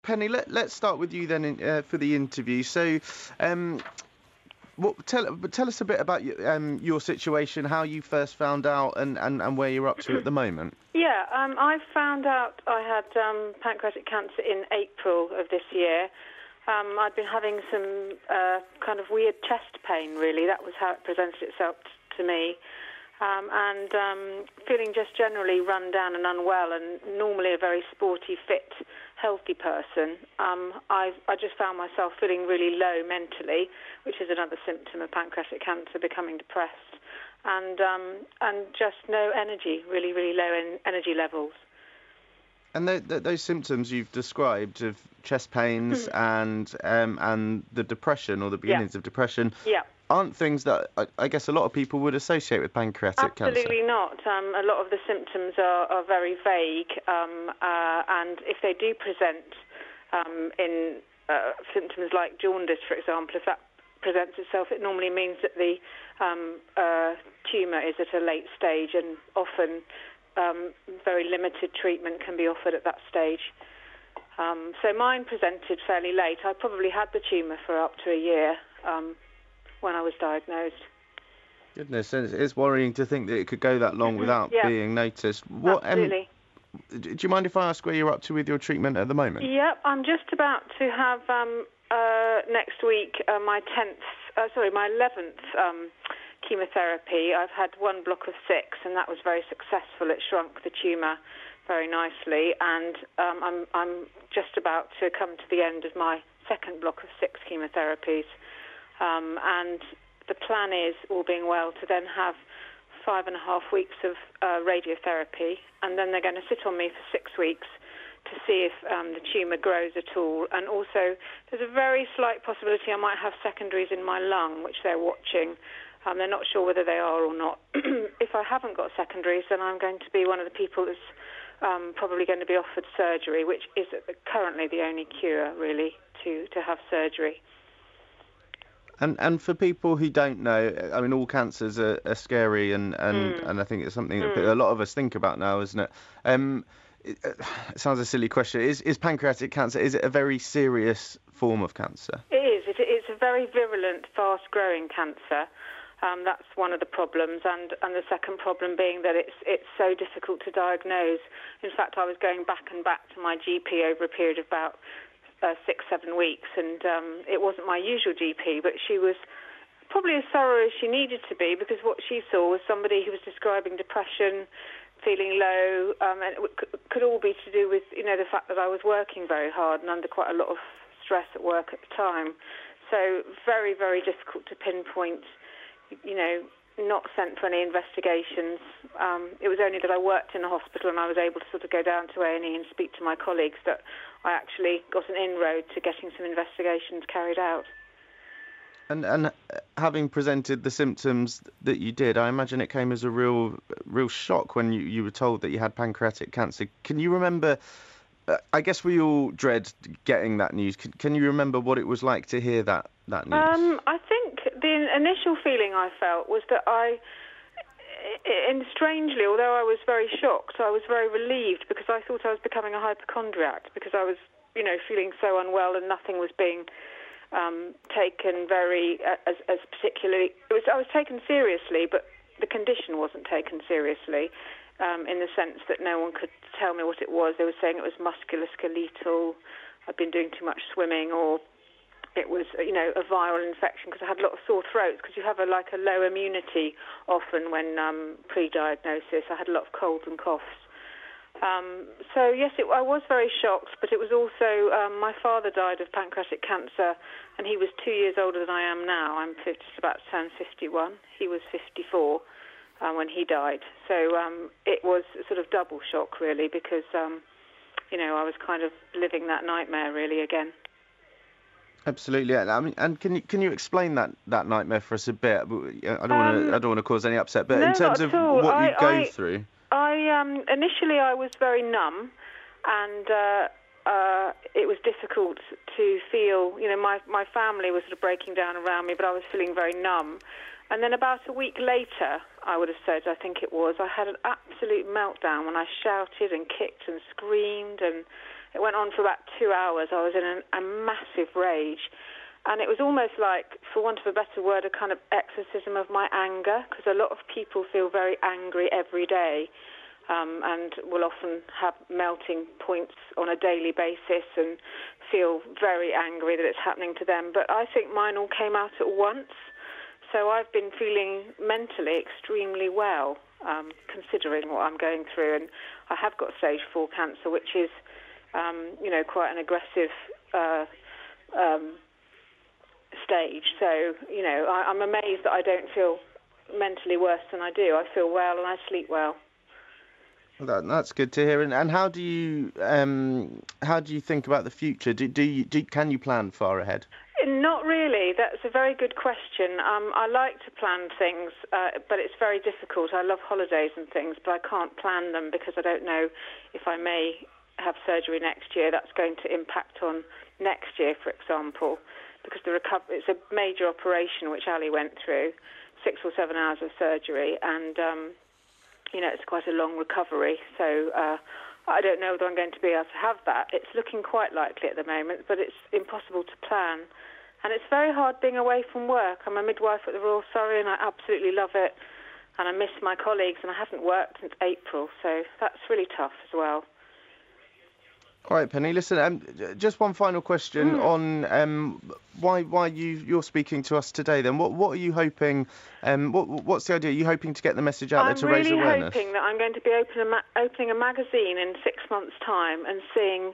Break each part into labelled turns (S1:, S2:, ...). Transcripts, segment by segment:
S1: Penny, let's start with you then for the interview. So, tell us a bit about your situation, how you first found out, and where you're up to at the moment.
S2: Yeah, I found out I had pancreatic cancer in April of this year. I'd been having some kind of weird chest pain, really. That was how it presented itself to me. And feeling just generally run down and unwell, and normally a very sporty, fit, healthy person. I just found myself feeling really low mentally, which is another symptom of pancreatic cancer, becoming depressed, and just no energy, really, really low energy levels.
S1: And those symptoms you've described of chest pains and the depression, or the beginnings of depression, aren't things that I guess a lot of people would associate with pancreatic cancer.
S2: Absolutely not. A lot of the symptoms are very vague, and if they do present in symptoms like jaundice, for example, if that presents itself, it normally means that the tumour is at a late stage, and often very limited treatment can be offered at that stage. So mine presented fairly late. I probably had the tumour for up to a year when I was diagnosed.
S1: Goodness, it's worrying to think that it could go that long without being noticed.
S2: Absolutely.
S1: Do you mind if I ask where you're up to with your treatment at the moment?
S2: Yep, I'm just about to have next week my 11th chemotherapy. I've had one block of 6, and that was very successful. It shrunk the tumour very nicely, and I'm just about to come to the end of my second block of 6 chemotherapies. And the plan is, all being well, to then have 5.5 weeks of radiotherapy, and then they're going to sit on me for 6 weeks to see if the tumour grows at all. And also, there's a very slight possibility I might have secondaries in my lung, which they're watching. They're not sure whether they are or not. If I haven't got secondaries, then I'm going to be one of the people that's probably going to be offered surgery, which is currently the only cure, really, to have surgery.
S1: And for people who don't know, I mean, all cancers are scary, and I think it's something that a lot of us think about now, isn't it? It sounds a silly question. Is pancreatic cancer, is it a very serious form of cancer?
S2: It is. It's a very virulent, fast-growing cancer. That's one of the problems, and the second problem being that it's so difficult to diagnose. In fact, I was going back to my GP over a period of about 6-7 weeks, and it wasn't my usual GP, but she was probably as thorough as she needed to be, because what she saw was somebody who was describing depression, feeling low, and it could all be to do with the fact that I was working very hard and under quite a lot of stress at work at the time. So very, very difficult to pinpoint. Not sent for any investigations. It was only that I worked in a hospital and I was able to sort of go down to A&E and speak to my colleagues that I actually got an inroad to getting some investigations carried out.
S1: And having presented the symptoms that you did, I imagine it came as a real shock when you were told that you had pancreatic cancer. Can you remember, I guess we all dread getting that news. Can you remember what it was like to hear that news?
S2: I think the initial feeling I felt was that and strangely, although I was very shocked, I was very relieved, because I thought I was becoming a hypochondriac, because I was, feeling so unwell and nothing was being taken very as particularly. I was taken seriously, but the condition wasn't taken seriously, in the sense that no one could tell me what it was. They were saying it was musculoskeletal, I'd been doing too much swimming, or it was, a viral infection, because I had a lot of sore throats, because you have a low immunity often when pre-diagnosis. I had a lot of colds and coughs. So yes, I was very shocked, but it was also, my father died of pancreatic cancer, and he was 2 years older than I am now. I'm just about to turn 51. He was 54 when he died. So it was a sort of double shock, really, because, I was kind of living that nightmare, really, again.
S1: Absolutely, I mean, and can you explain that nightmare for us a bit? I don't want to cause any upset, but in terms of what you go through.
S2: Initially I was very numb, and it was difficult to feel. My family was sort of breaking down around me, but I was feeling very numb. And then about a week later, I would have said, I think it was, I had an absolute meltdown when I shouted and kicked and screamed, and It went on for about 2 hours. I was in a massive rage. And it was almost like, for want of a better word, a kind of exorcism of my anger, because a lot of people feel very angry every day and will often have melting points on a daily basis and feel very angry that it's happening to them. But I think mine all came out at once. So I've been feeling mentally extremely well, considering what I'm going through. And I have got stage 4 cancer, which is, quite an aggressive stage. So, I'm amazed that I don't feel mentally worse than I do. I feel well and I sleep well.
S1: Well, that's good to hear. And how do you think about the future? Can you plan far ahead?
S2: Not really. That's a very good question. I like to plan things, but it's very difficult. I love holidays and things, but I can't plan them because I don't know if I may have surgery next year. That's going to impact on next year, for example, because it's a major operation which Ali went through, 6 or 7 hours of surgery, and it's quite a long recovery. So I don't know whether I'm going to be able to have that. It's looking quite likely at the moment, but it's impossible to plan. And it's very hard being away from work. I'm a midwife at the Royal Surrey, and I absolutely love it. And I miss my colleagues, and I haven't worked since April, so that's really tough as well.
S1: All right, Penny. Listen, just one final question on why you're speaking to us today. Then, what are you hoping? What's the idea? Are you hoping to get the message out there to raise awareness?
S2: I'm really hoping that I'm going to be opening a magazine in 6 months' time and seeing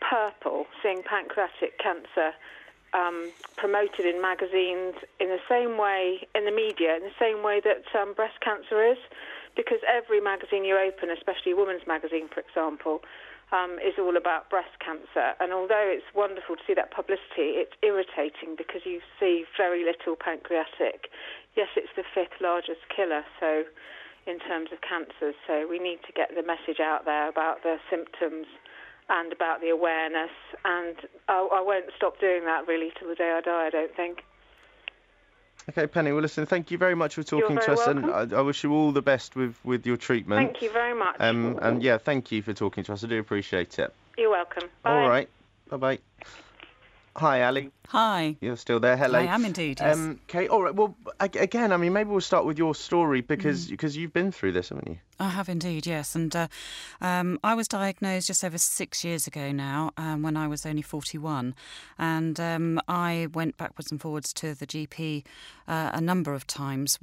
S2: pancreatic cancer promoted in magazines in the same way, in the media, in the same way that breast cancer is, because every magazine you open, especially a women's magazine, for example, is all about breast cancer. And although it's wonderful to see that publicity, it's irritating because you see very little pancreatic. Yes, it's the 5th largest killer, so in terms of cancers. So we need to get the message out there about the symptoms and about the awareness. And I won't stop doing that really till the day I die, I don't think.
S1: Okay, Penny, well, listen, thank you very much for talking to us,
S2: welcome.
S1: And I wish you all the best with your treatment.
S2: Thank you very much.
S1: And yeah, thank you for talking to us. I do appreciate it.
S2: You're welcome. Bye.
S1: All right. Bye-bye. Hi, Ali.
S3: Hi.
S1: You're still there. Hello.
S3: I am indeed, yes.
S1: Okay, all right. Well, again, I mean, maybe we'll start with your story because you've been through this, haven't you?
S3: I have indeed, yes. And I was diagnosed just over 6 years ago now, when I was only 41. And I went backwards and forwards to the GP a number of times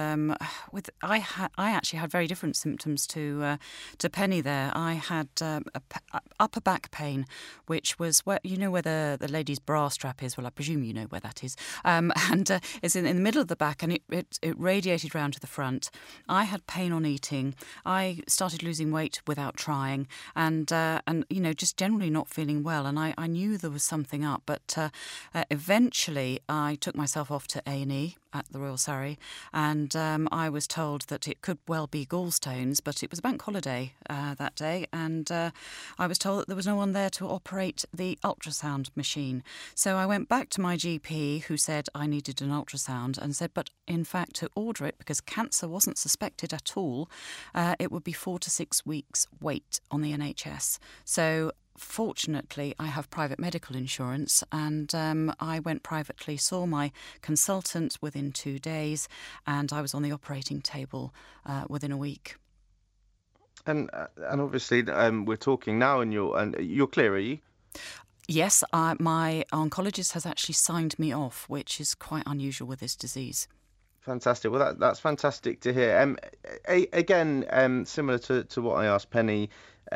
S3: I actually had very different symptoms to Penny there. I had upper back pain, which was where the lady's bra strap is. Well, I presume you know where that is. And it's in the middle of the back, and it radiated round to the front. I had pain on eating. I started losing weight without trying, and just generally not feeling well. And I knew there was something up, but eventually I took myself off to A&E at the Royal Surrey, and I was told that it could well be gallstones, but it was a bank holiday that day, and I was told that there was no one there to operate the ultrasound machine. So I went back to my GP, who said I needed an ultrasound, and said, but in fact to order it, because cancer wasn't suspected at all, it would be 4 to 6 weeks wait on the NHS. So fortunately, I have private medical insurance, and I went privately, saw my consultant within 2 days, and I was on the operating table within a week.
S1: And obviously, we're talking now, and you're clear, are you?
S3: Yes, my oncologist has actually signed me off, which is quite unusual with this disease.
S1: Fantastic. Well, that's fantastic to hear. Again, similar to what I asked Penny,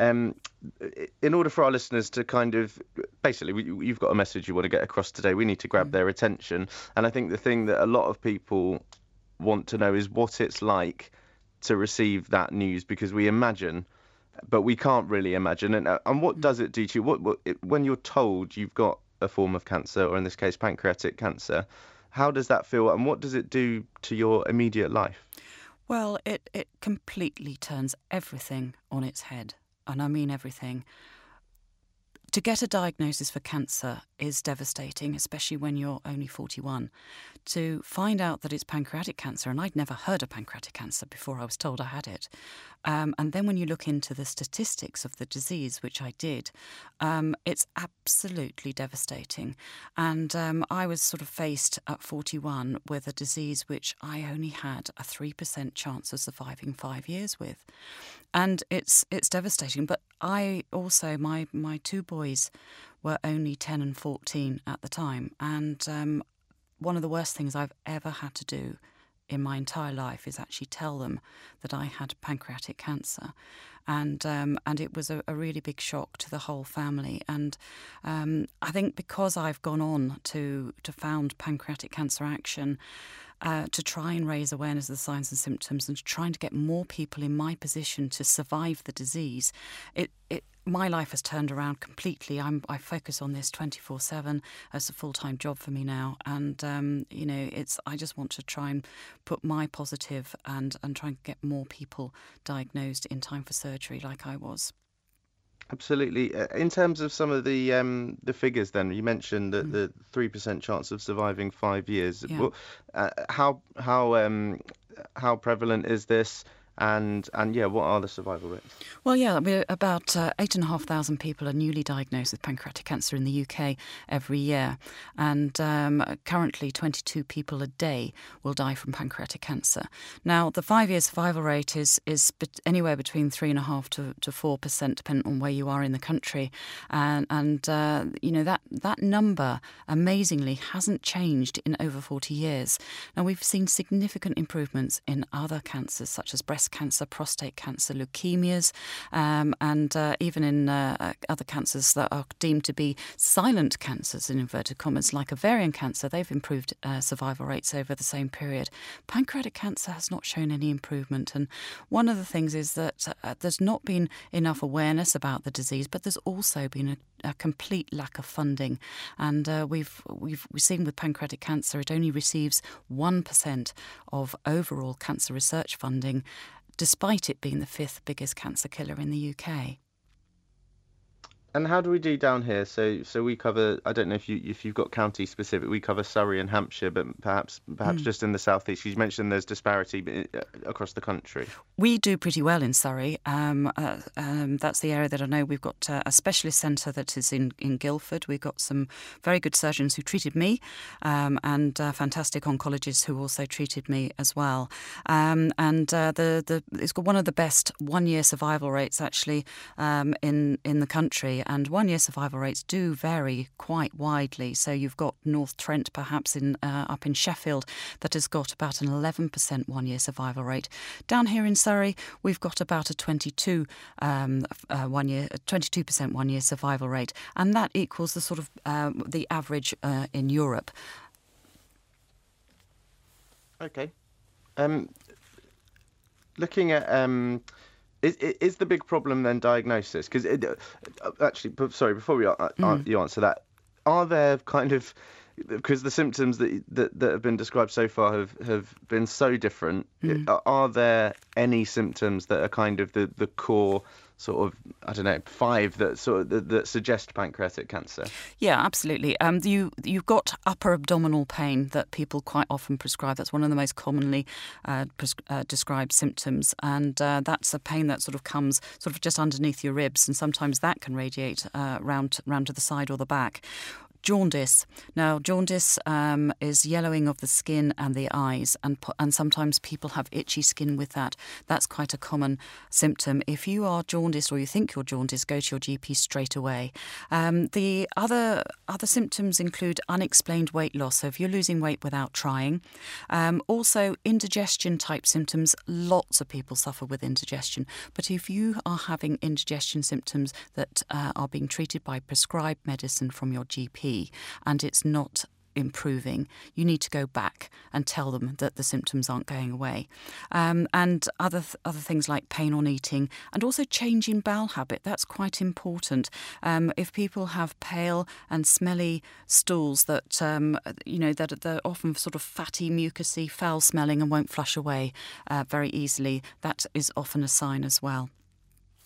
S1: in order for our listeners to kind of, basically, you've got a message you want to get across today. We need to grab their attention. And I think the thing that a lot of people want to know is what it's like to receive that news, because we imagine, but we can't really imagine. And what does it do to you? When you're told you've got a form of cancer, or in this case, pancreatic cancer, how does that feel, and what does it do to your immediate life?
S3: Well, it completely turns everything on its head, and I mean everything. To get a diagnosis for cancer is devastating, especially when you're only 41. To find out that it's pancreatic cancer, and I'd never heard of pancreatic cancer before I was told I had it. And then when you look into the statistics of the disease, which I did, it's absolutely devastating. And I was sort of faced at 41 with a disease which I only had a 3% chance of surviving 5 years with. And it's devastating. But I also, my two boys were only 10 and 14 at the time. And one of the worst things I've ever had to do in my entire life is actually tell them that I had pancreatic cancer. And it was a really big shock to the whole family. And I think because I've gone on to found Pancreatic Cancer Action, to try and raise awareness of the signs and symptoms and to trying to get more people in my position to survive the disease, my life has turned around completely. I focus on this 24/7 as a full-time job for me now, and I just want to try and put my positive and try and get more people diagnosed in time for surgery, like I was.
S1: Absolutely. In terms of some of the figures, then you mentioned that the 3% chance of surviving 5 years.
S3: Yeah.
S1: Well, how prevalent is this? And what are the survival rates?
S3: Well, yeah, we're about 8,500 people are newly diagnosed with pancreatic cancer in the UK every year. And currently 22 people a day will die from pancreatic cancer. Now, the 5-year survival rate is anywhere between 3.5% to 4%, depending on where you are in the country. And that number, amazingly, hasn't changed in over 40 years. Now, we've seen significant improvements in other cancers, such as breast cancer, prostate cancer, leukemias, and even in other cancers that are deemed to be silent cancers, in inverted commas, like ovarian cancer. They've improved survival rates over the same period. Pancreatic cancer has not shown any improvement, and one of the things is that there's not been enough awareness about the disease, but there's also been a complete lack of funding. And we've seen with pancreatic cancer, it only receives 1% of overall cancer research funding, despite it being the 5th biggest cancer killer in the UK.
S1: And how do we do down here? So we cover, I don't know if you've got county specific, we cover Surrey and Hampshire, but perhaps just in the southeast. You mentioned there's disparity across the country.
S3: We do pretty well in Surrey. That's the area that I know. We've got a specialist centre that is in Guildford. We've got some very good surgeons who treated me, and fantastic oncologists who also treated me as well. It's got one of the best 1-year survival rates actually in the country. And 1-year survival rates do vary quite widely. So you've got North Trent, perhaps up in Sheffield, that has got about an 11% 1-year survival rate. Down here in Surrey, we've got about a 22% 1-year survival rate, and that equals the sort of the average in Europe.
S1: Okay. Looking at Is the big problem then diagnosis? Because sorry, before you answer that, are there kind of, because the symptoms that have been described so far have been so different, are there any symptoms that are kind of the core sort of, 5 that suggest pancreatic cancer?
S3: Yeah, absolutely. You've got upper abdominal pain that people quite often prescribe. That's one of the most commonly described symptoms, and that's a pain that sort of comes sort of just underneath your ribs, and sometimes that can radiate round to the side or the back. Jaundice. Now, jaundice is yellowing of the skin and the eyes, and sometimes people have itchy skin with that. That's quite a common symptom. If you are jaundiced or you think you're jaundiced, go to your GP straight away. The other symptoms include unexplained weight loss. So if you're losing weight without trying. Also, indigestion type symptoms. Lots of people suffer with indigestion. But if you are having indigestion symptoms that are being treated by prescribed medicine from your GP, and it's not improving, you need to go back and tell them that the symptoms aren't going away. And other things like pain on eating, and also change in bowel habit. That's quite important. If people have pale and smelly stools that that they're often sort of fatty, mucousy, foul smelling and won't flush away very easily, that is often a sign as well.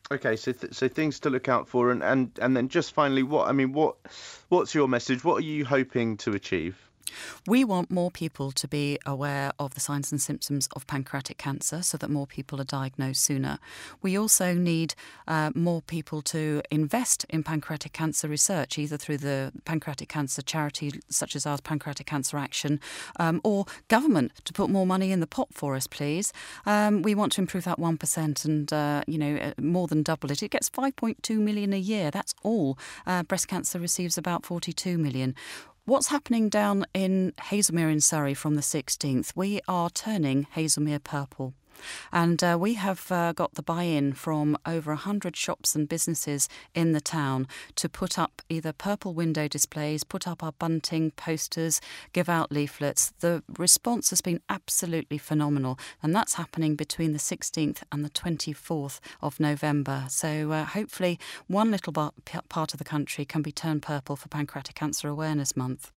S1: Okay, so things to look out for, and then just finally, what's your message? What are you hoping to achieve?
S3: We want more people to be aware of the signs and symptoms of pancreatic cancer so that more people are diagnosed sooner. We also need more people to invest in pancreatic cancer research, either through the pancreatic cancer charity such as ours, Pancreatic Cancer Action, or government to put more money in the pot for us, please. We want to improve that 1% and, more than double it. It gets 5.2 million a year. That's all. Breast cancer receives about 42 million. What's happening down in Haslemere in Surrey from the 16th? We are turning Haslemere purple. And we have got the buy-in from over 100 shops and businesses in the town to put up either purple window displays, put up our bunting, posters, give out leaflets. The response has been absolutely phenomenal, and that's happening between the 16th and the 24th of November. So hopefully one little part of the country can be turned purple for Pancreatic Cancer Awareness Month.